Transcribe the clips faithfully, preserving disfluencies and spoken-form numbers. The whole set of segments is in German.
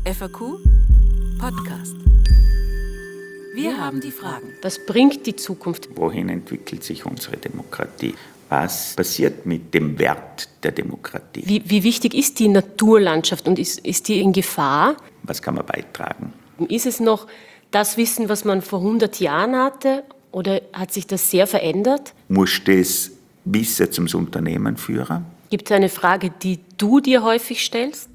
F A Q Podcast. Wir haben die Fragen. Was bringt die Zukunft? Wohin entwickelt sich unsere Demokratie? Was passiert mit dem Wert der Demokratie? Wie, wie wichtig ist die Naturlandschaft und ist, ist die in Gefahr? Was kann man beitragen? Ist es noch das Wissen, was man vor hundert Jahren hatte, oder hat sich das sehr verändert? Muss das Wissen zum Unternehmen führen? Gibt es eine Frage, die du dir häufig stellst?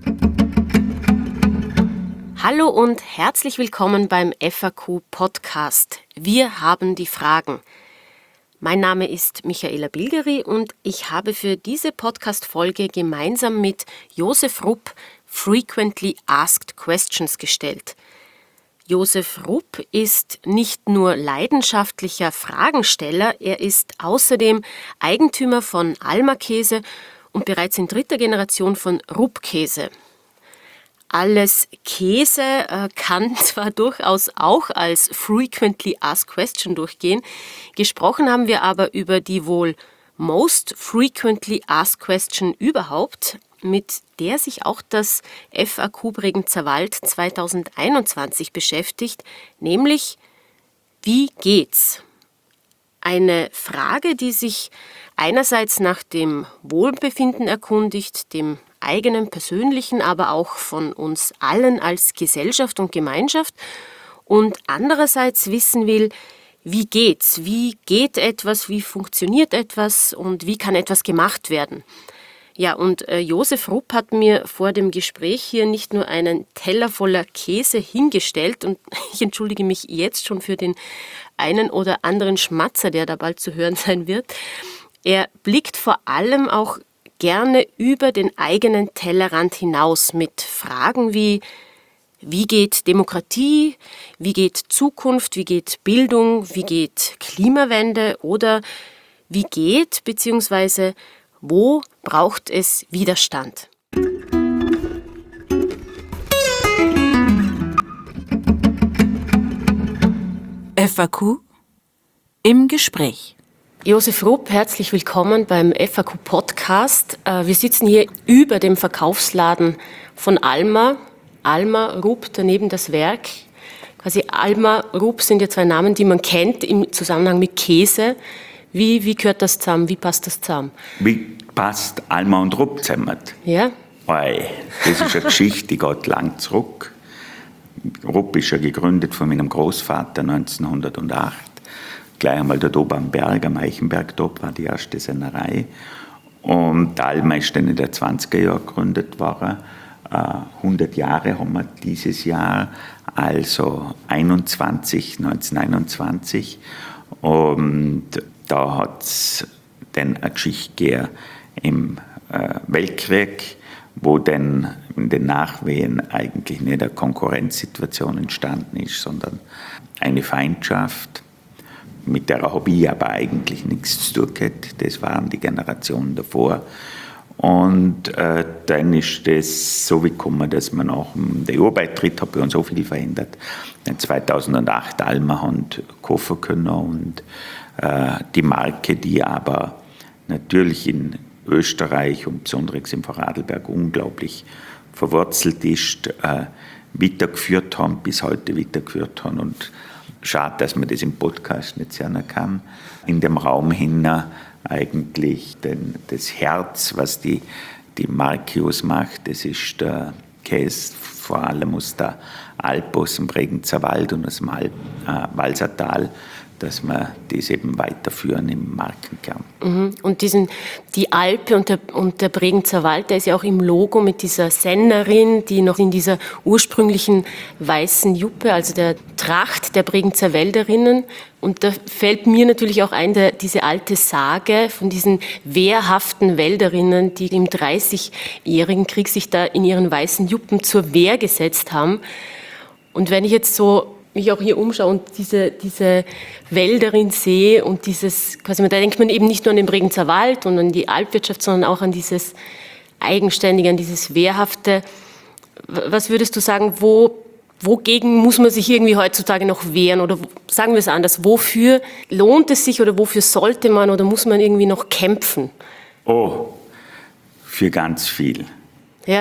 Hallo und herzlich willkommen beim F A Q Podcast. Wir haben die Fragen. Mein Name ist Michaela Bilgeri und ich habe für diese Podcast-Folge gemeinsam mit Josef Rupp Frequently Asked Questions gestellt. Josef Rupp ist nicht nur leidenschaftlicher Fragensteller, er ist außerdem Eigentümer von Alma Käse und bereits in dritter Generation von Rupp Käse. Alles Käse äh, kann zwar durchaus auch als Frequently Asked Question durchgehen. Gesprochen haben wir aber über die wohl Most Frequently Asked Question überhaupt, mit der sich auch das F A Q Bregenzer Wald zweitausendeinundzwanzig beschäftigt, nämlich: Wie geht's? Eine Frage, die sich einerseits nach dem Wohlbefinden erkundigt, dem eigenen persönlichen, aber auch von uns allen als Gesellschaft und Gemeinschaft, und andererseits wissen will, wie geht's? Wie geht etwas? Wie funktioniert etwas? Und wie kann etwas gemacht werden? Ja, und äh, Josef Rupp hat mir vor dem Gespräch hier nicht nur einen Teller voller Käse hingestellt, und ich entschuldige mich jetzt schon für den einen oder anderen Schmatzer, der da bald zu hören sein wird. Er blickt vor allem auch gerne über den eigenen Tellerrand hinaus mit Fragen wie: Wie geht Demokratie? Wie geht Zukunft? Wie geht Bildung? Wie geht Klimawende? Oder wie geht bzw. wo braucht es Widerstand? F A Q im Gespräch. Josef Rupp, herzlich willkommen beim F A Q Podcast. Wir sitzen hier über dem Verkaufsladen von Alma. Alma, Rupp, daneben das Werk. Quasi Alma, Rupp sind ja zwei Namen, die man kennt im Zusammenhang mit Käse. Wie, wie gehört das zusammen? Wie passt das zusammen? Wie passt Alma und Rupp zusammen? Ja? Oi, das ist eine Geschichte, die geht lang zurück. Rupp ist ja gegründet von meinem Großvater neunzehnhundertacht. Gleich einmal dort oben am Berg, am Eichenberg, dort war die erste Sennerei. Und Alma ist dann in den zwanziger Jahren gegründet worden. hundert Jahre haben wir dieses Jahr, also einundzwanzig, neunzehnhunderteinundzwanzig. Und da hat es dann eine Geschichte gegeben im äh, Weltkrieg, wo dann in den Nachwehen eigentlich nicht eine Konkurrenzsituation entstanden ist, sondern eine Feindschaft. Mit der habe ich aber eigentlich nichts zu tun gehabt. Das waren die Generationen davor. Und äh, dann ist das so gekommen, dass man nach dem E U-Beitritt hat bei uns so viel verändert. In zweitausendacht Alma haben kaufen können und äh, die Marke, die aber natürlich in Österreich und besonders im Vorarlberg unglaublich verwurzelt ist, äh, weitergeführt haben, bis heute weitergeführt haben. Und schade, dass man das im Podcast nicht sehen kann. In dem Raum hin eigentlich den, das Herz, was die, die Marke ausmacht, das ist der Käse, vor allem aus der Alp, aus dem Bregenzer Wald und aus dem Alp, äh, Walsertal, dass wir das eben weiterführen im Markenkern. Mhm. Und diesen, die Alpe und der, und der Bregenzer Wald, der ist ja auch im Logo mit dieser Sennerin, die noch in dieser ursprünglichen weißen Juppe, also der Tracht der Bregenzer Wälderinnen. Und da fällt mir natürlich auch ein, der, diese alte Sage von diesen wehrhaften Wälderinnen, die im dreißigjährigen Krieg sich da in ihren weißen Juppen zur Wehr gesetzt haben. Und wenn ich jetzt so mich auch hier umschaue und diese, diese Wälderin sehe und dieses, quasi, da denkt man eben nicht nur an den Bregenzer Wald und an die Alpwirtschaft, sondern auch an dieses Eigenständige, an dieses Wehrhafte. Was würdest du sagen, wo, wogegen muss man sich irgendwie heutzutage noch wehren? Oder sagen wir es anders, wofür lohnt es sich oder wofür sollte man oder muss man irgendwie noch kämpfen? Oh, für ganz viel. Ja?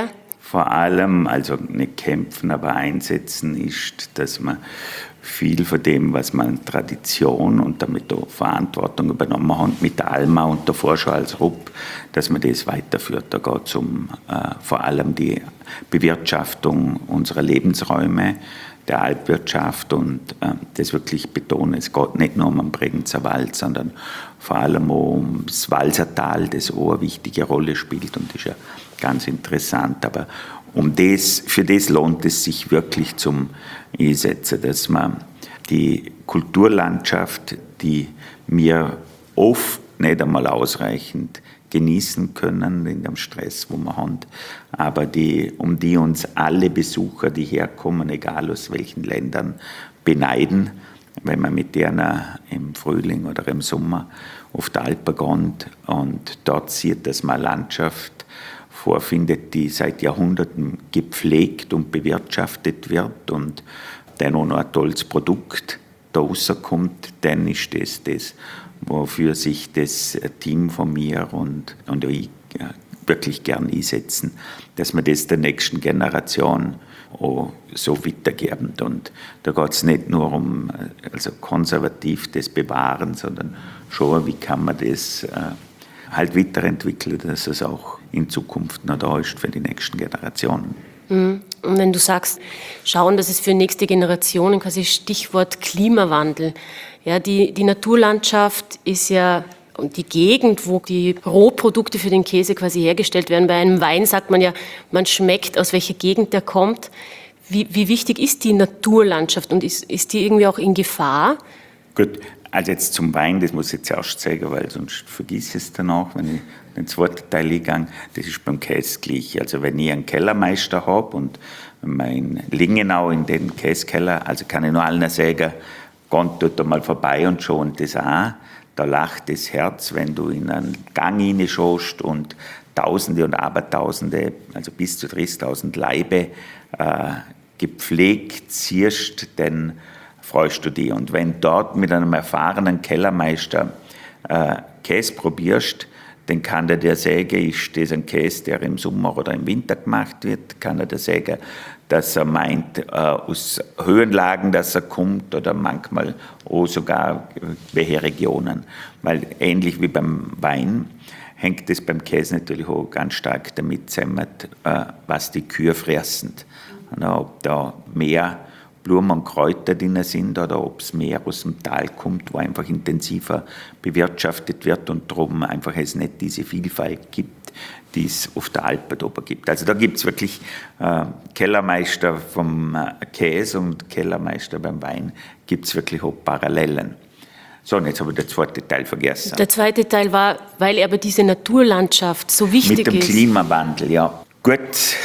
vor allem, also nicht kämpfen, aber einsetzen, ist, dass man viel von dem, was man an Tradition und damit auch Verantwortung übernommen hat, mit der Alma und der Vorschau als R U P, dass man das weiterführt. Da geht es um äh, vor allem die Bewirtschaftung unserer Lebensräume, der Alpwirtschaft und äh, das wirklich betonen. Es geht nicht nur um den Bregenzer Wald, sondern vor allem auch ums Walsertal, das auch eine wichtige Rolle spielt und ist ja ganz interessant. Aber um das, für das lohnt es sich wirklich zum Einsetzen, dass man die Kulturlandschaft, die wir oft nicht einmal ausreichend genießen können in dem Stress, wo wir haben, aber die, um die uns alle Besucher, die herkommen, egal aus welchen Ländern, beneiden, wenn man mit denen im Frühling oder im Sommer auf die Alpen geht und dort sieht, dass man Landschaft vorfindet, die seit Jahrhunderten gepflegt und bewirtschaftet wird und dann auch noch ein tolles Produkt da rauskommt, dann ist das das, wofür sich das Team von mir und, und ich wirklich gern einsetzen, dass wir das der nächsten Generation auch so weitergeben. Und da geht es nicht nur um also konservativ das Bewahren, sondern schon, wie kann man das äh, halt weiterentwickeln, dass es auch in Zukunft noch da ist für die nächsten Generationen. Und wenn du sagst, schauen, dass es für nächste Generationen, quasi Stichwort Klimawandel, ja, die, die Naturlandschaft ist ja die Gegend, wo die Rohprodukte für den Käse quasi hergestellt werden. Bei einem Wein sagt man ja, man schmeckt, aus welcher Gegend der kommt. Wie, wie wichtig ist die Naturlandschaft und ist, ist die irgendwie auch in Gefahr? Gut, also jetzt zum Wein, das muss ich jetzt erst sagen, weil sonst vergiss ich es danach, wenn ich den zweiten Teil eingehe. Das ist beim Käse gleich. Also wenn ich einen Kellermeister habe und mein Lingenau in den Käsekeller, also kann ich nur allen sagen, geht dort mal vorbei und schauen das an. Da lacht das Herz, wenn du in einen Gang hineinschaust und Tausende und Abertausende, also bis zu dreißigtausend Laibe äh, gepflegt siehst, dann freust du dich. Und wenn dort mit einem erfahrenen Kellermeister äh, Käse probierst, dann kann der dir sagen, ist das ein Käse, der im Sommer oder im Winter gemacht wird, kann er dir sagen, dass er meint, äh, aus Höhenlagen, dass er kommt oder manchmal auch sogar welche Regionen. Weil ähnlich wie beim Wein hängt es beim Käse natürlich auch ganz stark damit zusammen, äh, was die Kühe fressen. Und ob da mehr Blumen und Kräuter drin sind oder ob es mehr aus dem Tal kommt, wo einfach intensiver bewirtschaftet wird und darum einfach es nicht diese Vielfalt gibt, die es auf der Alpe oben gibt. Also da gibt es wirklich äh, Kellermeister vom äh, Käse und Kellermeister beim Wein, gibt es wirklich auch Parallelen. So, und jetzt habe ich den zweiten Teil vergessen. Der zweite Teil war, weil aber diese Naturlandschaft so wichtig ist. Mit dem ist. Klimawandel, ja. Gut,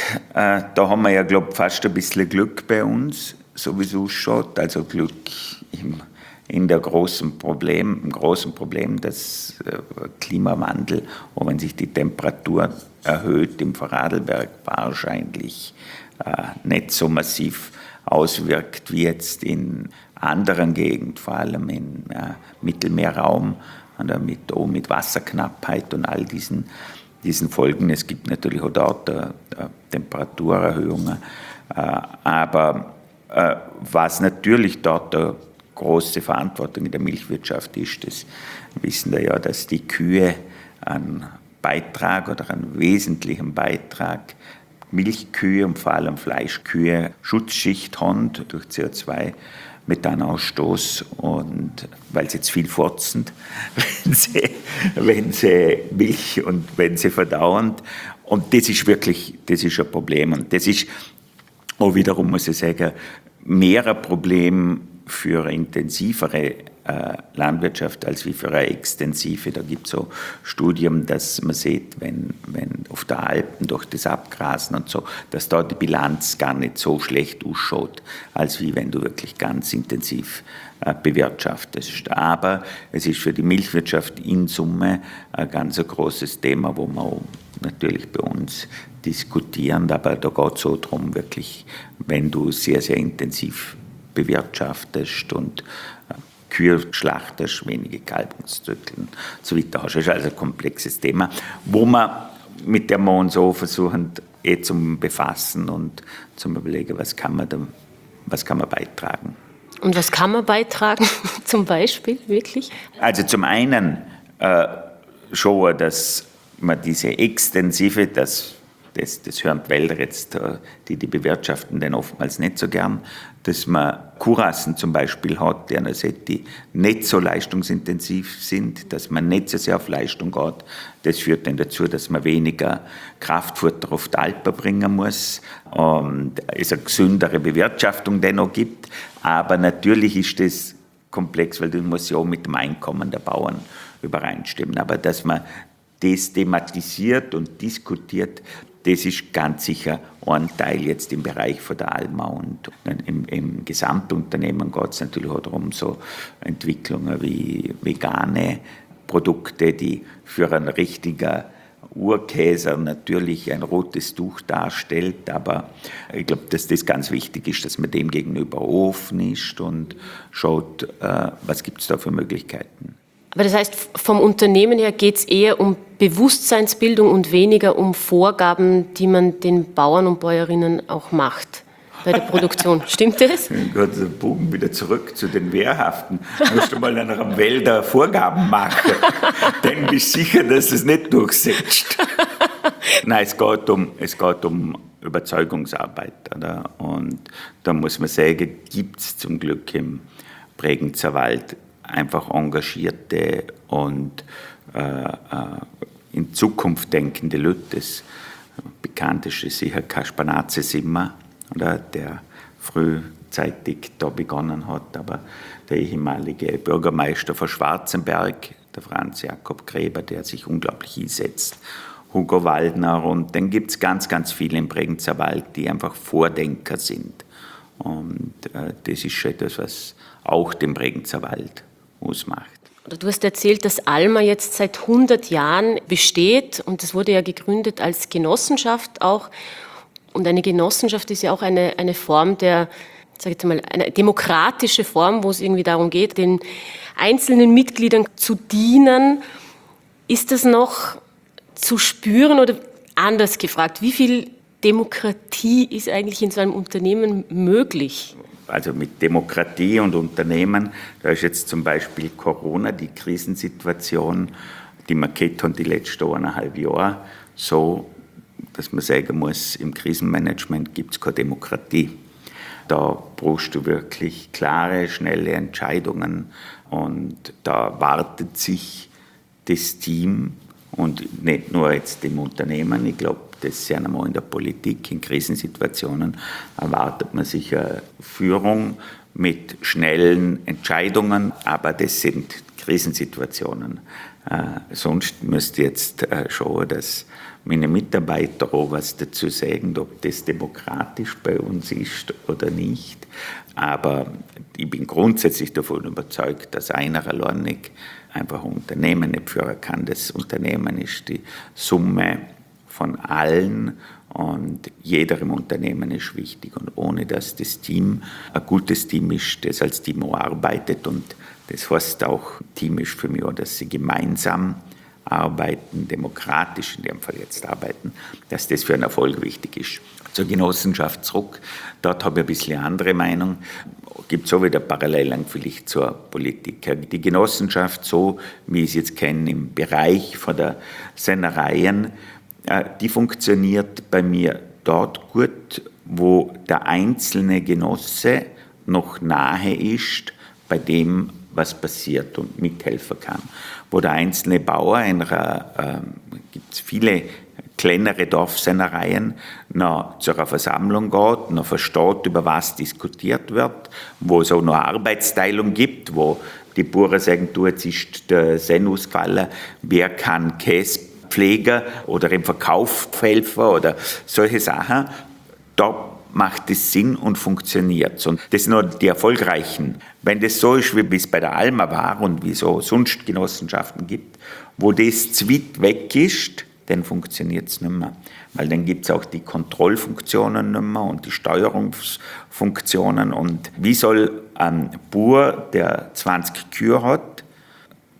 äh, da haben wir ja, glaube ich, fast ein bisschen Glück bei uns, so wie es ausschaut. Also Glück im, in der großen Problem, im großen Problem, dass äh, Klimawandel, auch wenn sich die Temperatur erhöht, im Vorarlberg wahrscheinlich äh, nicht so massiv auswirkt wie jetzt in anderen Gegenden, vor allem im äh, Mittelmeerraum, und mit, auch mit Wasserknappheit und all diesen, diesen Folgen. Es gibt natürlich auch dort äh, Temperaturerhöhungen, äh, aber äh, was natürlich dort eine große Verantwortung in der Milchwirtschaft ist, das wissen wir ja, dass die Kühe einen Beitrag oder einen wesentlichen Beitrag, Milchkühe und vor allem Fleischkühe, Schutzschicht haben durch C O zwei Methanausstoß und weil sie jetzt viel furzen, wenn sie, wenn sie Milch und wenn sie verdauen. Und das ist wirklich, das ist ein Problem. Und das ist auch wiederum, muss ich sagen, mehr ein Problem für eine intensivere äh, Landwirtschaft als wie für eine extensive. Da gibt es so Studien, dass man sieht, wenn, wenn auf der Alpen durch das Abgrasen und so, dass da die Bilanz gar nicht so schlecht ausschaut, als wie wenn du wirklich ganz intensiv äh, bewirtschaftest. Aber es ist für die Milchwirtschaft in Summe ein ganz ein großes Thema, wo man auch natürlich bei uns diskutieren, aber da geht es so darum, wirklich, wenn du sehr, sehr intensiv bewirtschaftest und äh, Kühe schlachtest, wenige Kalbungszyklen und so weiter hast. Das ist also ein komplexes Thema, wo man, mit der wir uns auch versuchen, eh zum Befassen und zum Überlegen, was kann man da, was kann man beitragen. Und was kann man beitragen, zum Beispiel, wirklich? Also zum einen äh, schon, dass man diese extensive, das, das, das hören die Wälder jetzt, die die bewirtschaften, denn oftmals nicht so gern, dass man Kurassen zum Beispiel hat, die nicht so leistungsintensiv sind, dass man nicht so sehr auf Leistung geht. Das führt dann dazu, dass man weniger Kraftfutter auf die Alpen bringen muss und es eine gesündere Bewirtschaftung dennoch gibt. Aber natürlich ist das komplex, weil das muss ja auch mit dem Einkommen der Bauern übereinstimmen. Aber dass man das thematisiert und diskutiert, das ist ganz sicher ein Teil jetzt im Bereich von der Alma. Und im, im Gesamtunternehmen geht es natürlich auch darum, so Entwicklungen wie vegane Produkte, die für einen richtigen Urkäser natürlich ein rotes Tuch darstellt. Aber ich glaube, dass das ganz wichtig ist, dass man dem gegenüber offen ist und schaut, äh, was gibt es da für Möglichkeiten. Aber das heißt, vom Unternehmen her geht es eher um Bewusstseinsbildung und weniger um Vorgaben, die man den Bauern und Bäuerinnen auch macht bei der Produktion. Stimmt das? Gott, der Bogen wieder zurück zu den Wehrhaften. Du musst mal in einem Wälder Vorgaben machen. Dann bist du sicher, dass es nicht durchsetzt. Nein, es geht um, es geht um Überzeugungsarbeit. Oder? Und da muss man sagen, gibt es zum Glück im Bregenzer Wald einfach engagierte und äh, äh, in Zukunft denkende Leute. Das bekannteste ist sicher Kaspar Natzes-Simmer, oder, der frühzeitig da begonnen hat, aber der ehemalige Bürgermeister von Schwarzenberg, der Franz Jakob Gräber, der sich unglaublich einsetzt, Hugo Waldner, und dann gibt es ganz, ganz viele im Bregenzer Wald, die einfach Vordenker sind. Und äh, das ist schon etwas, was auch den Bregenzer Wald ausmacht. Du hast erzählt, dass Alma jetzt seit hundert Jahren besteht und es wurde ja gegründet als Genossenschaft auch. Und eine Genossenschaft ist ja auch eine, eine Form der, sag ich mal, eine demokratische Form, wo es irgendwie darum geht, den einzelnen Mitgliedern zu dienen. Ist das noch zu spüren oder anders gefragt, wie viel Demokratie ist eigentlich in so einem Unternehmen möglich? Also mit Demokratie und Unternehmen, da ist jetzt zum Beispiel Corona, die Krisensituation, die wir gehabt haben die letzten eineinhalb Jahre, so, dass man sagen muss, im Krisenmanagement gibt es keine Demokratie. Da brauchst du wirklich klare, schnelle Entscheidungen und da wartet sich das Team und nicht nur jetzt im Unternehmen, ich glaube, das sehen wir mal in der Politik, in Krisensituationen erwartet man sich eine Führung mit schnellen Entscheidungen, aber das sind Krisensituationen. Äh, sonst müsste jetzt äh, schauen, dass meine Mitarbeiter auch was dazu sagen, ob das demokratisch bei uns ist oder nicht. Aber ich bin grundsätzlich davon überzeugt, dass einer allein nicht einfach ein Unternehmen nicht führen kann. Das Unternehmen ist die Summe von allen und jeder im Unternehmen ist wichtig. Und ohne dass das Team ein gutes Team ist, das als Team auch arbeitet, und das heißt auch, Team ist für mich auch, dass sie gemeinsam arbeiten, demokratisch in dem Fall jetzt arbeiten, dass das für einen Erfolg wichtig ist. Zur Genossenschaft zurück, dort habe ich ein bisschen eine andere Meinung. Gibt es auch wieder Parallelen vielleicht zur Politik. Die Genossenschaft, so wie ich es jetzt kenne, im Bereich von der Sennereien, die funktioniert bei mir dort gut, wo der einzelne Genosse noch nahe ist bei dem, was passiert und mithelfen kann. Wo der einzelne Bauer, in einer, äh, gibt es viele kleinere Dorfsennereien, noch zu einer Versammlung geht, noch versteht, über was diskutiert wird, wo es auch noch eine Arbeitsteilung gibt, wo die Bauern sagen, du, jetzt ist der Senn ausgefallen, wer kann Käse Pfleger oder im Verkauf helfen oder solche Sachen, da macht es Sinn und funktioniert. Und das sind nur die erfolgreichen. Wenn das so ist, wie es bei der Alma war und wie es so sonst Genossenschaften gibt, wo das zu weit weg ist, dann funktioniert es nicht mehr. Weil dann gibt es auch die Kontrollfunktionen nicht mehr und die Steuerungsfunktionen. Und wie soll ein Bauer, der zwanzig Kühe hat,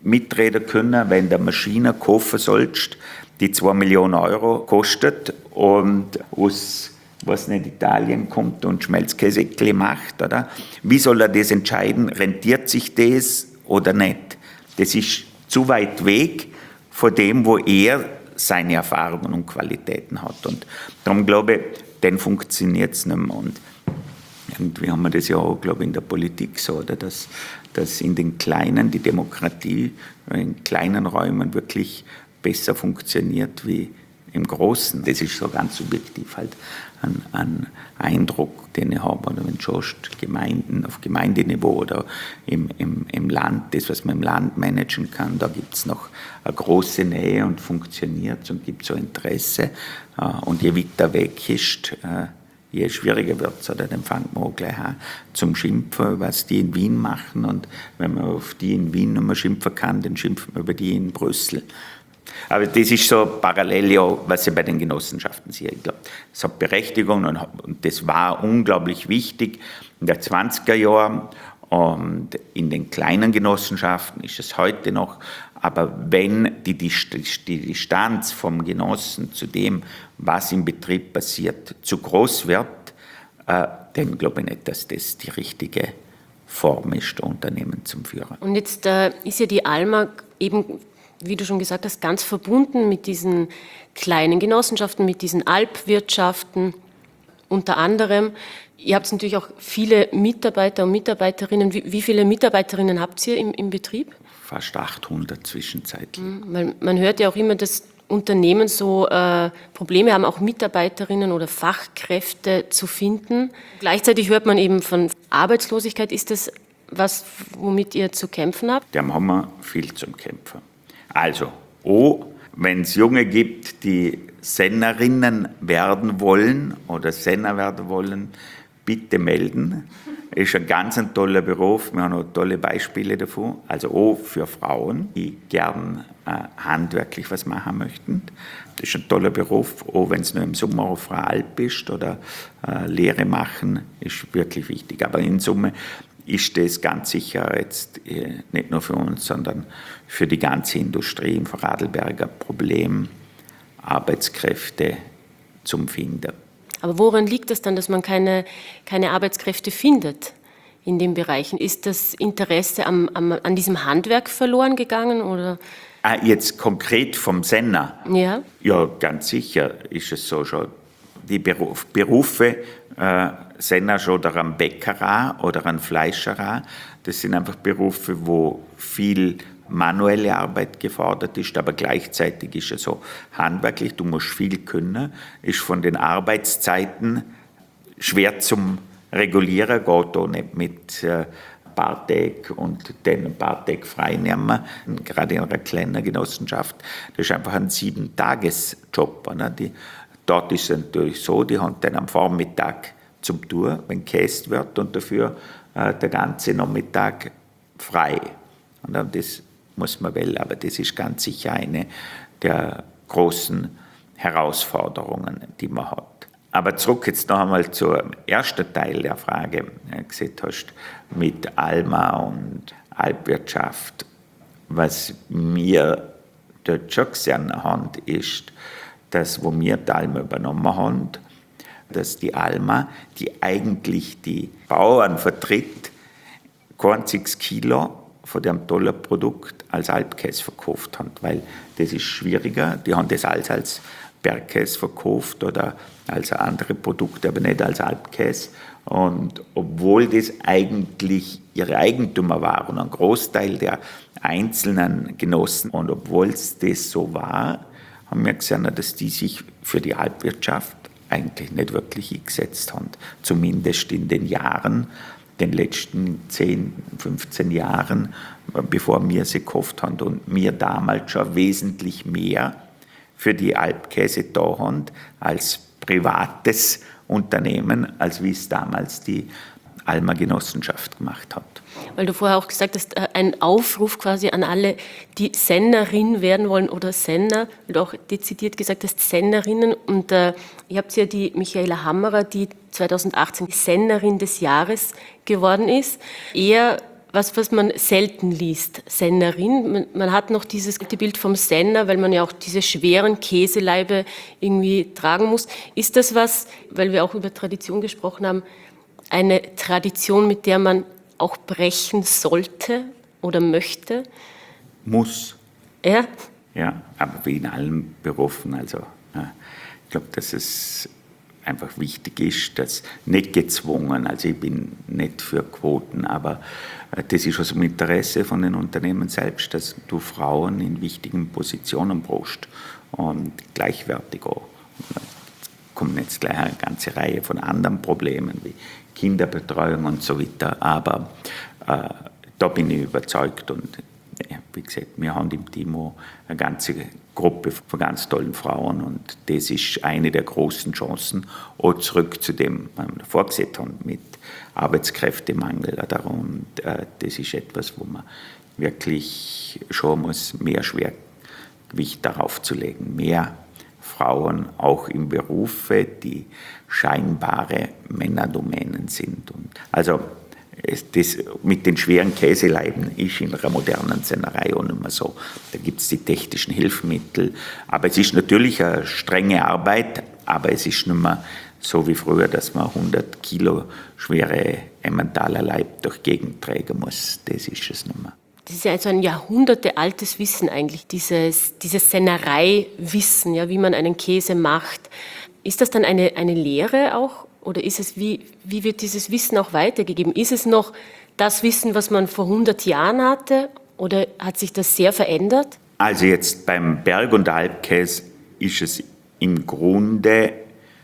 mitreden können, wenn du eine Maschine kaufen sollst, die zwei Millionen Euro kostet und aus, was nicht, Italien kommt und Schmelzkäse macht, oder? Wie soll er das entscheiden? Rentiert sich das oder nicht? Das ist zu weit weg von dem, wo er seine Erfahrungen und Qualitäten hat. Und darum glaube ich, dann funktioniert es nicht mehr. Und irgendwie haben wir das ja auch, glaube ich, in der Politik so, oder? Dass, dass in den kleinen, die Demokratie in kleinen Räumen wirklich besser funktioniert wie im Großen. Das ist so ganz subjektiv halt ein, ein Eindruck, den ich habe. Oder wenn du schaust, Gemeinden auf Gemeindeniveau oder im, im, im Land, das, was man im Land managen kann, da gibt es noch eine große Nähe und funktioniert und gibt so Interesse. Und je weiter weg ist, je schwieriger wird es, oder dann fängt man auch gleich an zum Schimpfen, was die in Wien machen. Und wenn man auf die in Wien nicht mehr schimpfen kann, dann schimpft man über die in Brüssel. Aber das ist so parallel, ja, was ich bei den Genossenschaften sehe. Ich glaube, es hat Berechtigung und, und das war unglaublich wichtig in den zwanziger Jahren. Und in den kleinen Genossenschaften ist es heute noch. Aber wenn die, die, die Distanz vom Genossen zu dem, was im Betrieb passiert, zu groß wird, äh, dann glaube ich nicht, dass das die richtige Form ist, Unternehmen zu führen. Und jetzt äh, ist ja die Alma eben, wie du schon gesagt hast, ganz verbunden mit diesen kleinen Genossenschaften, mit diesen Alpwirtschaften unter anderem. Ihr habt natürlich auch viele Mitarbeiter und Mitarbeiterinnen. Wie, wie viele Mitarbeiterinnen habt ihr im, im Betrieb? Fast achthundert zwischenzeitlich. Weil man hört ja auch immer, dass Unternehmen so äh, Probleme haben, auch Mitarbeiterinnen oder Fachkräfte zu finden. Gleichzeitig hört man eben von Arbeitslosigkeit. Ist das was, womit ihr zu kämpfen habt? Da haben wir viel zum Kämpfen. Also, oh, wenn es Junge gibt, die Sennerinnen werden wollen oder Senner werden wollen, bitte melden. Ist ein ganz ein toller Beruf. Wir haben auch tolle Beispiele davon. Also auch für Frauen, die gern äh, handwerklich was machen möchten. Das ist ein toller Beruf. Auch wenn es nur im Sommer auf einer Alp ist oder äh, Lehre machen, ist wirklich wichtig. Aber in Summe ist das ganz sicher jetzt äh, nicht nur für uns, sondern für die ganze Industrie im Vorarlberger Problem, Arbeitskräfte zum Finden. Aber woran liegt es dann, dass man keine, keine Arbeitskräfte findet in den Bereichen? Ist das Interesse am, am, an diesem Handwerk verloren gegangen? Oder? Ah, jetzt konkret vom Senner? Ja. Ja, ganz sicher ist es so schon. Die Beruf, Berufe, äh, Senner schon oder ein Bäckerer oder ein Fleischerer, das sind einfach Berufe, wo viel manuelle Arbeit gefordert ist, aber gleichzeitig ist es so handwerklich, du musst viel können, ist von den Arbeitszeiten schwer zum Regulieren, geht auch nicht mit äh, paar Tage und dann ein paar Tage frei nehmen, gerade in einer kleinen Genossenschaft, das ist einfach ein Sieben-Tages-Job. Ne? Die, dort ist es natürlich so, die haben dann am Vormittag zum Tour, wenn gekäst wird und dafür äh, der ganze Nachmittag frei. Und dann das muss man wählen, aber das ist ganz sicher eine der großen Herausforderungen, die man hat. Aber zurück jetzt noch einmal zum ersten Teil der Frage, wie du gesagt hast, mit Alma und Alpwirtschaft. Was wir dort schon gesehen haben, ist, dass, wo wir die Alma übernommen haben, dass die Alma, die eigentlich die Bauern vertritt, kein einziges Kilo von dem tollen Produkt als Alpkäse verkauft haben, weil das ist schwieriger. Die haben das alles als Bergkäse verkauft oder als andere Produkte, aber nicht als Alpkäse. Und obwohl das eigentlich ihre Eigentümer waren, ein Großteil der einzelnen Genossen, und obwohl es das so war, haben wir gesehen, dass die sich für die Alpwirtschaft eigentlich nicht wirklich eingesetzt haben. Zumindest in den Jahren, den letzten zehn, fünfzehn Jahren, bevor wir sie gekauft haben und wir damals schon wesentlich mehr für die Alpkäse da haben als privates Unternehmen, als wie es damals die Alma Genossenschaft gemacht hat. Weil du vorher auch gesagt hast, ein Aufruf quasi an alle, die Sennerin werden wollen oder Senner, weil du auch dezidiert gesagt hast, Sennerinnen. Und äh, ihr habt ja die Michaela Hammerer, die zweitausendachtzehn die Sennerin des Jahres geworden ist. Eher was, was man selten liest, Sennerin. Man, man hat noch dieses Bild vom Senner, weil man ja auch diese schweren Käselaibe irgendwie tragen muss. Ist das was, weil wir auch über Tradition gesprochen haben, eine Tradition, mit der man auch brechen sollte oder möchte? Muss. Ja? Ja, aber wie in allen Berufen. Also, ja, ich glaube, dass es einfach wichtig ist, dass nicht gezwungen, also ich bin nicht für Quoten, aber das ist aus dem Interesse von den Unternehmen selbst, dass du Frauen in wichtigen Positionen brauchst und gleichwertig auch. Da kommen jetzt gleich eine ganze Reihe von anderen Problemen wie Kinderbetreuung und so weiter, aber äh, da bin ich überzeugt und wie gesagt, wir haben im Team auch eine ganze Gruppe von ganz tollen Frauen und das ist eine der großen Chancen, auch zurück zu dem, was wir davor gesehen haben, mit Arbeitskräftemangel. Und äh, das ist etwas, wo man wirklich schauen muss, mehr Schwergewicht darauf zu legen, mehr Frauen auch in Berufe, die scheinbare Männerdomänen sind. Und also das mit den schweren Käseleiben ist in einer modernen Sennerei auch nicht mehr so. Da gibt es die technischen Hilfsmittel. Aber es ist natürlich eine strenge Arbeit, aber es ist nicht mehr so wie früher, dass man hundert Kilo schwere Emmentaler Leib durch die Gegend tragen muss. Das ist es nicht mehr. Das ist ja also ein jahrhundertealtes Wissen eigentlich, dieses, dieses Sennereiwissen, ja, wie man einen Käse macht. Ist das dann eine, eine Lehre auch? Oder ist es, wie, wie wird dieses Wissen auch weitergegeben? Ist es noch das Wissen, was man vor hundert Jahren hatte? Oder hat sich das sehr verändert? Also jetzt beim Berg- und Alpkäse ist es im Grunde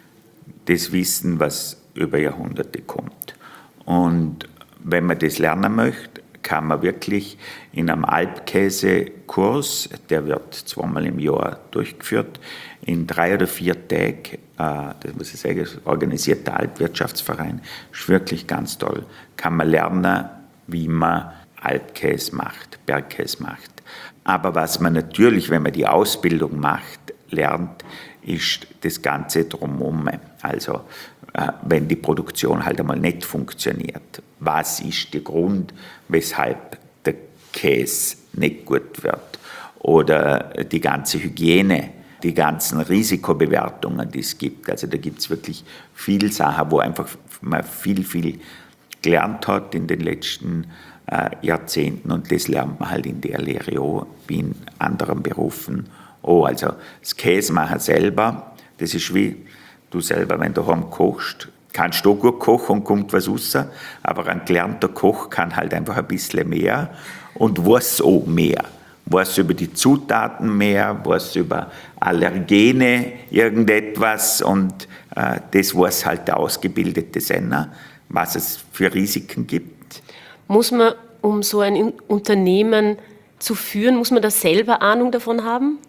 das Wissen, was über Jahrhunderte kommt. Und wenn man das lernen möchte, kann man wirklich in einem Alpkäse-Kurs, der wird zweimal im Jahr durchgeführt, in drei oder vier Tagen, das muss ich sagen, organisiert der Alpwirtschaftsverein, ist wirklich ganz toll, kann man lernen, wie man Alpkäse macht, Bergkäse macht. Aber was man natürlich, wenn man die Ausbildung macht, lernt, ist das Ganze drumherum. Also wenn die Produktion halt einmal nicht funktioniert, was ist der Grund, weshalb der Käse nicht gut wird? Oder die ganze Hygiene, die ganzen Risikobewertungen, die es gibt. Also da gibt es wirklich viele Sachen, wo einfach man viel, viel gelernt hat in den letzten äh, Jahrzehnten und das lernt man halt in der Lehre auch, wie in anderen Berufen. Oh, also das Käsemachen selber, das ist wie du selber, wenn du daheim kochst, kannst du gut kochen und kommt was raus, aber ein gelernter Koch kann halt einfach ein bisschen mehr und weiß auch mehr. Weiß über die Zutaten mehr, weiß über Allergene irgendetwas und äh, das weiß halt der ausgebildete Senner, was es für Risiken gibt. Muss man, um so ein Unternehmen zu führen, muss man da selber Ahnung davon haben?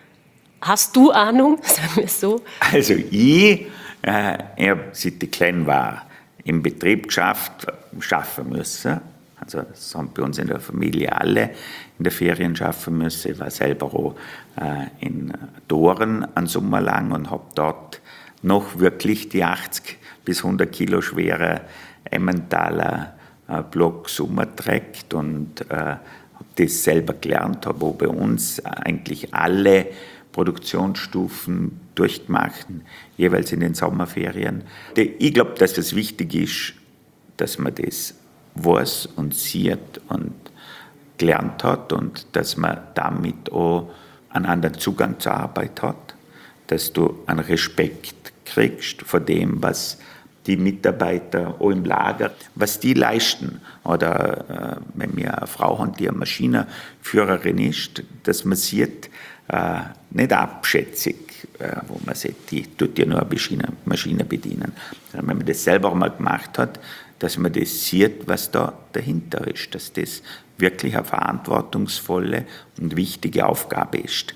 Hast du Ahnung, sagen wir es so? Also ich, äh, ich habe, seit ich klein war, im Betrieb geschafft, schaffen müssen. Also das haben bei uns in der Familie alle in der Ferien schaffen müssen. Ich war selber auch äh, in Doren einen Sommer lang und habe dort noch wirklich die achtzig bis hundert Kilo schwere Emmentaler äh, Block Sommer trägt und äh, habe das selber gelernt, habe auch bei uns eigentlich alle Produktionsstufen durchgemacht, jeweils in den Sommerferien. Ich glaube, dass das wichtig ist, dass man das weiß und sieht und gelernt hat und dass man damit auch einen anderen Zugang zur Arbeit hat, dass du einen Respekt kriegst vor dem, was die Mitarbeiter auch im Lager, was die leisten. Oder äh, wenn wir eine Frau haben, die eine Maschinenführerin ist, dass man sieht, äh, nicht abschätzig, äh, wo man sieht, die tut ja nur eine Maschine, Maschine bedienen. Sondern wenn man das selber mal gemacht hat, dass man das sieht, was da dahinter ist, dass das wirklich eine verantwortungsvolle und wichtige Aufgabe ist.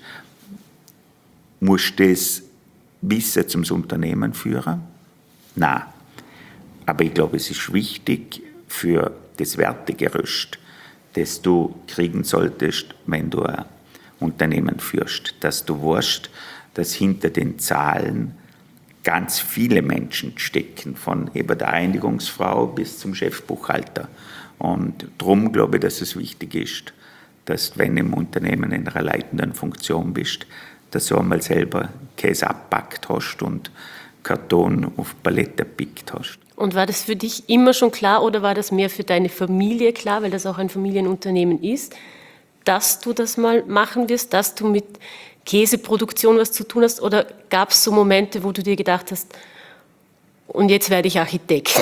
Muss das Wissen zum Unternehmen führen? Nein. Aber ich glaube, es ist wichtig für das Wertegerüst, das du kriegen solltest, wenn du ein Unternehmen führst, dass du weißt, dass hinter den Zahlen ganz viele Menschen stecken, von eben der Reinigungsfrau bis zum Chefbuchhalter. Und darum glaube ich, dass es wichtig ist, dass wenn du im Unternehmen in einer leitenden Funktion bist, dass du einmal selber Käse abpackt hast und Karton auf Palette gepickt hast. Und war das für dich immer schon klar oder war das mehr für deine Familie klar, weil das auch ein Familienunternehmen ist, dass du das mal machen wirst, dass du mit Käseproduktion was zu tun hast? Oder gab es so Momente, wo du dir gedacht hast, und jetzt werde ich Architekt?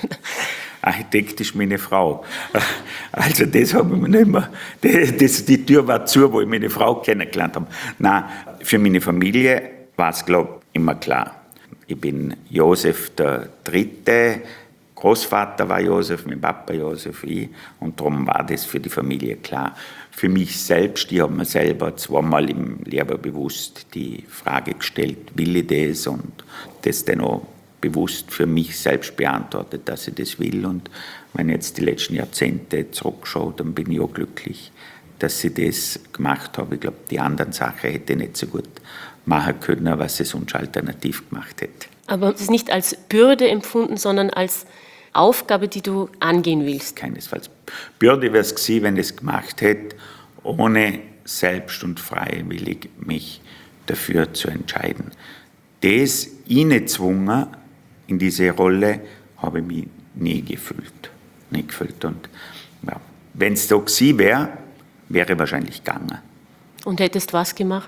Architekt ist meine Frau. Also das habe ich mir nicht mehr, das, die Tür war zu, wo ich meine Frau kennengelernt habe. Nein, für meine Familie war es, glaube ich, immer klar. Ich bin Josef der Dritte, Großvater war Josef, mein Papa Josef, ich, und darum war das für die Familie klar. Für mich selbst, ich habe mir selber zweimal im Leben bewusst die Frage gestellt, will ich das, und das dann auch bewusst für mich selbst beantwortet, dass ich das will. Und wenn ich jetzt die letzten Jahrzehnte zurückschaue, dann bin ich auch glücklich, dass ich das gemacht habe. Ich glaube, die anderen Sachen hätte ich nicht so gut machen können, was ich sonst alternativ gemacht hätte. Aber es ist nicht als Bürde empfunden, sondern als Aufgabe, die du angehen willst? Keinesfalls. Bürde wäre es gewesen, wenn ich es gemacht hätte, ohne selbst und freiwillig mich dafür zu entscheiden. Das hineingezwungen in diese Rolle habe ich mich nie gefühlt. Nie gefühlt. Und ja, wenn es so gewesen wäre, wäre ich wahrscheinlich gegangen. Und hättest was gemacht?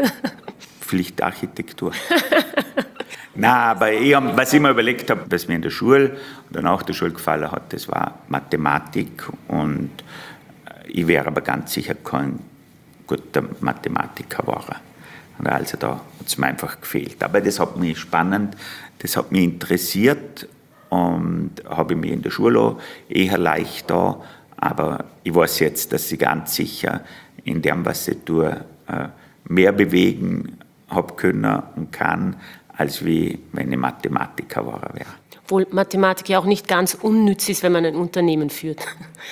Pflichtarchitektur. Nein, aber ich, was ich mir überlegt habe, was mir in der Schule und nach der Schule gefallen hat, das war Mathematik, und ich wäre aber ganz sicher kein guter Mathematiker geworden. Also da hat es mir einfach gefehlt. Aber das hat mich spannend, das hat mich interessiert, und habe ich mich in der Schule auch eher leicht da. Aber ich weiß jetzt, dass ich ganz sicher in dem, was ich tue, mehr bewegen habe können und kann, als wie wenn ich Mathematiker geworden wäre. Obwohl Mathematik ja auch nicht ganz unnütz ist, wenn man ein Unternehmen führt.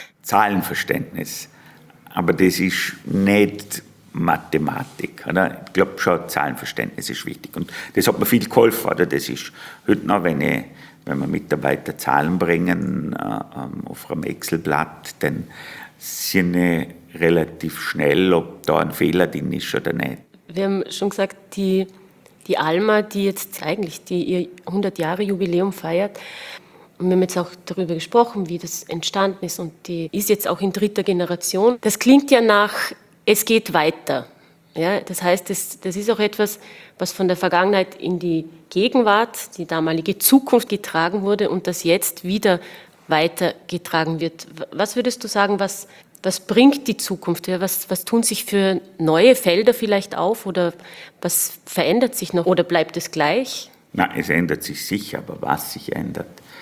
Zahlenverständnis. Aber das ist nicht Mathematik. Oder? Ich glaube schon, Zahlenverständnis ist wichtig. Und das hat mir viel geholfen. Oder? Das ist heute noch, wenn, ich, wenn wir Mitarbeiter Zahlen bringen äh, auf einem Excel-Blatt, dann sind ich relativ schnell, ob da ein Fehler drin ist oder nicht. Wir haben schon gesagt, die, die Alma, die jetzt eigentlich die ihr hundert Jahre Jubiläum feiert, und wir haben jetzt auch darüber gesprochen, wie das entstanden ist, und die ist jetzt auch in dritter Generation. Das klingt ja nach, es geht weiter. Ja, das heißt, das, das ist auch etwas, was von der Vergangenheit in die Gegenwart, die damalige Zukunft getragen wurde und das jetzt wieder weitergetragen wird. Was würdest du sagen, was, was bringt die Zukunft? Ja, was, was tun sich für neue Felder vielleicht auf, oder was verändert sich noch, oder bleibt es gleich? Nein, es ändert sich sicher, aber was sich ändert,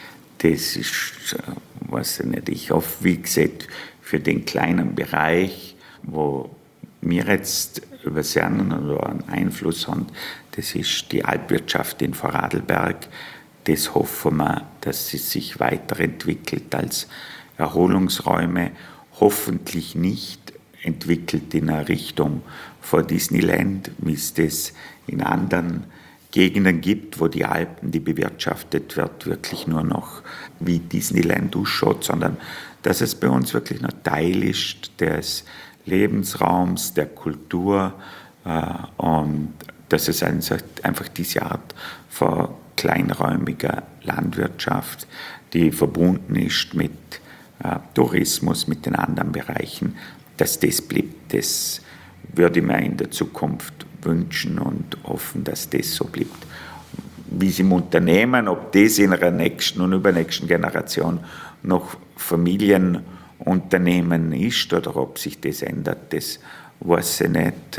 das ist, weiß ich nicht, ich hoffe, wie gesagt, für den kleinen Bereich, wo wir jetzt übersehen oder einen Einfluss haben, das ist die Alpwirtschaft in Vorarlberg. Das hoffen wir, dass sie sich weiterentwickelt als Erholungsräume, hoffentlich nicht entwickelt in eine Richtung von Disneyland, wie es das in anderen Gegenden gibt, wo die Alpen, die bewirtschaftet wird, wirklich nur noch wie Disneyland ausschaut, sondern dass es bei uns wirklich noch Teil ist des Lebensraums, der Kultur, äh, und dass es einfach diese Art von kleinräumiger Landwirtschaft, die verbunden ist mit äh, Tourismus, mit den anderen Bereichen, dass das bleibt. Das würde ich mir in der Zukunft wünschen und hoffen, dass das so bleibt. Wie es im Unternehmen, ob das in einer nächsten und übernächsten Generation noch Familienunternehmen ist oder ob sich das ändert, das weiß ich nicht.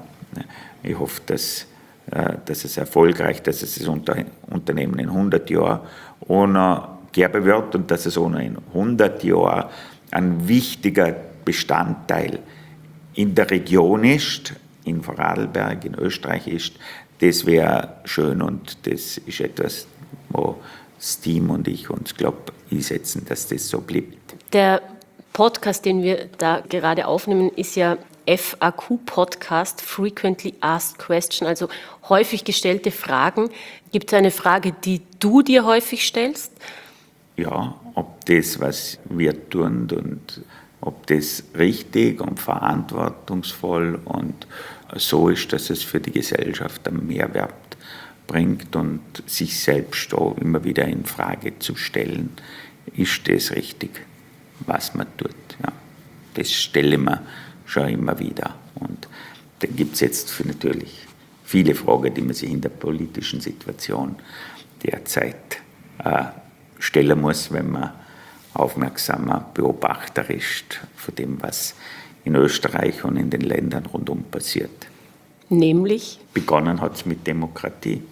Ich hoffe, dass, dass es erfolgreich, dass es das Unternehmen in hundert Jahren ohne geben wird und dass es ohne in hundert Jahren ein wichtiger Bestandteil in der Region ist, in Vorarlberg, in Österreich ist. Das wäre schön, und das ist etwas, wo das Team und ich uns, glaube ich, einsetzen, dass das so bleibt. Der Podcast, den wir da gerade aufnehmen, ist ja F A Q-Podcast, Frequently Asked Question, also häufig gestellte Fragen. Gibt es eine Frage, die du dir häufig stellst? ja, ob das, was wir tun und ob das richtig und verantwortungsvoll und so ist, dass es für die Gesellschaft einen Mehrwert bringt und sich selbst auch immer wieder in Frage zu stellen, ist das richtig, was man tut. Ja, das stelle man schon immer wieder. Und da gibt es jetzt für natürlich viele Fragen, die man sich in der politischen Situation derzeit äh, stellen muss, wenn man aufmerksamer Beobachter ist von dem, was in Österreich und in den Ländern rundum passiert. Nämlich? Begonnen hat es mit Demokratie.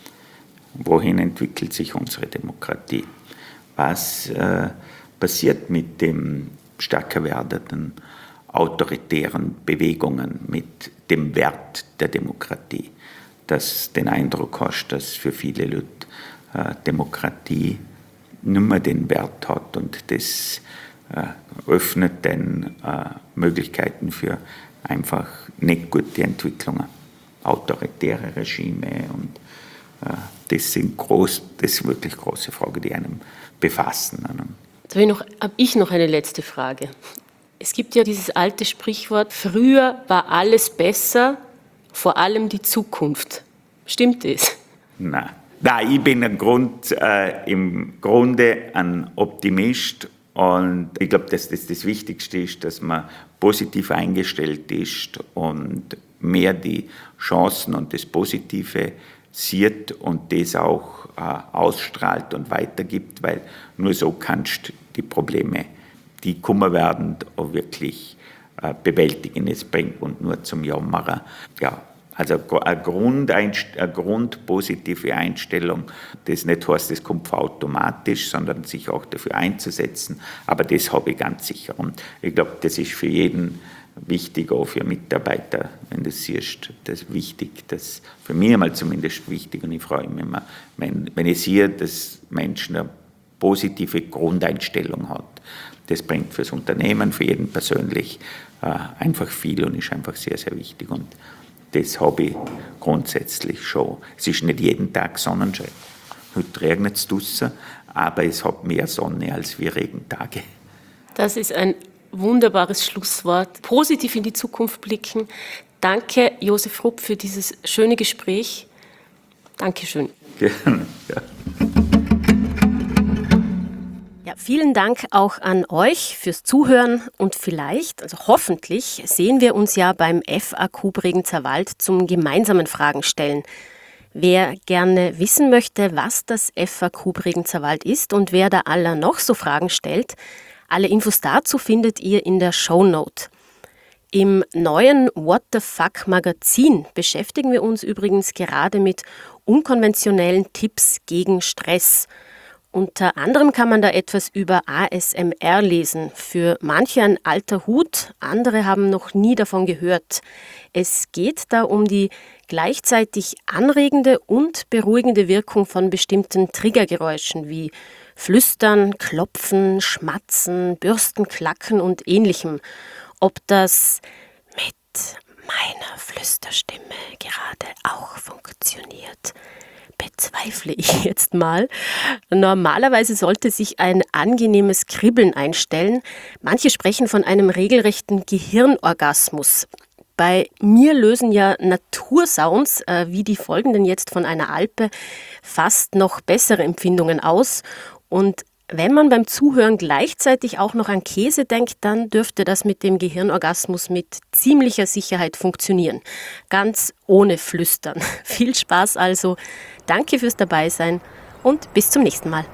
Wohin entwickelt sich unsere Demokratie? Was äh, passiert mit den stärker werdenden autoritären Bewegungen, mit dem Wert der Demokratie? Dass den Eindruck hast, dass für viele Leute äh, Demokratie nicht mehr den Wert hat und das äh, öffnet dann äh, Möglichkeiten für einfach nicht gute Entwicklungen, autoritäre Regime und äh, das sind groß, das ist wirklich große Fragen, die einem befassen. Jetzt habe ich, noch, habe ich noch eine letzte Frage. Es gibt ja dieses alte Sprichwort, früher war alles besser, vor allem die Zukunft. Stimmt das? Nein. Nein, ich bin im, Grund, äh, im Grunde ein Optimist und ich glaube, dass das das Wichtigste ist, dass man positiv eingestellt ist und mehr die Chancen und das Positive sieht und das auch äh, ausstrahlt und weitergibt, weil nur so kannst du die Probleme, die kommen werden, auch wirklich äh, bewältigen. Es bringt und nur zum Jammern. Ja, also eine, Grundeinst- eine grundpositive Einstellung, das nicht heißt, das kommt automatisch, sondern sich auch dafür einzusetzen. Aber das habe ich ganz sicher. Und ich glaube, das ist für jeden wichtig, auch für Mitarbeiter, wenn du siehst, das ist wichtig, das für mich einmal zumindest wichtig und ich freue mich immer, wenn, wenn ich sehe, dass Menschen eine positive Grundeinstellung hat. Das bringt fürs Unternehmen, für jeden persönlich äh, einfach viel und ist einfach sehr, sehr wichtig und das habe ich grundsätzlich schon. Es ist nicht jeden Tag Sonnenschein. Heute regnet es draussen, aber es hat mehr Sonne als wir Regentage. Das ist ein wunderbares Schlusswort. Positiv in die Zukunft blicken. Danke, Josef Rupp, für dieses schöne Gespräch. Dankeschön. Gerne, ja. Ja, vielen Dank auch an euch fürs Zuhören und vielleicht, also hoffentlich, sehen wir uns ja beim F A Q Bregenzer Wald zum gemeinsamen Fragen stellen. Wer gerne wissen möchte, was das F A Q Bregenzer Wald ist und wer da aller noch so Fragen stellt, alle Infos dazu findet ihr in der Shownote. Im neuen What the Fuck Magazin beschäftigen wir uns übrigens gerade mit unkonventionellen Tipps gegen Stress. Unter anderem kann man da etwas über A S M R lesen. Für manche ein alter Hut, andere haben noch nie davon gehört. Es geht da um die gleichzeitig anregende und beruhigende Wirkung von bestimmten Triggergeräuschen wie Flüstern, Klopfen, Schmatzen, Bürstenklacken und Ähnlichem. Ob das mit meiner Flüsterstimme gerade auch funktioniert, bezweifle ich jetzt mal. Normalerweise sollte sich ein angenehmes Kribbeln einstellen. Manche sprechen von einem regelrechten Gehirnorgasmus. Bei mir lösen ja Natursounds, äh, wie die folgenden jetzt von einer Alpe, fast noch bessere Empfindungen aus. Und wenn man beim Zuhören gleichzeitig auch noch an Käse denkt, dann dürfte das mit dem Gehirnorgasmus mit ziemlicher Sicherheit funktionieren. Ganz ohne Flüstern. Viel Spaß also. Danke fürs Dabeisein und bis zum nächsten Mal.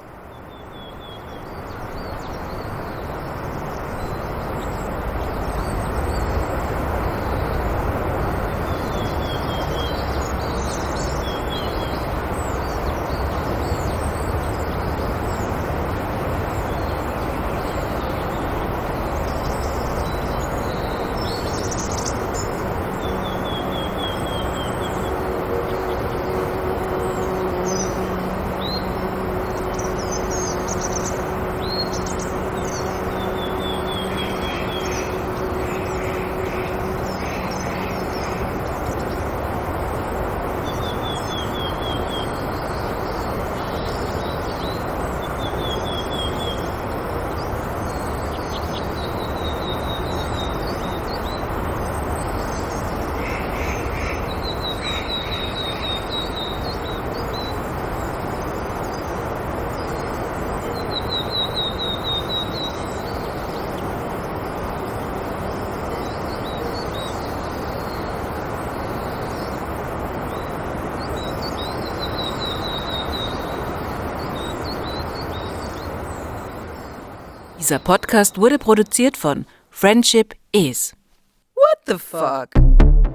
Dieser Podcast wurde produziert von Friendship Is. What the fuck?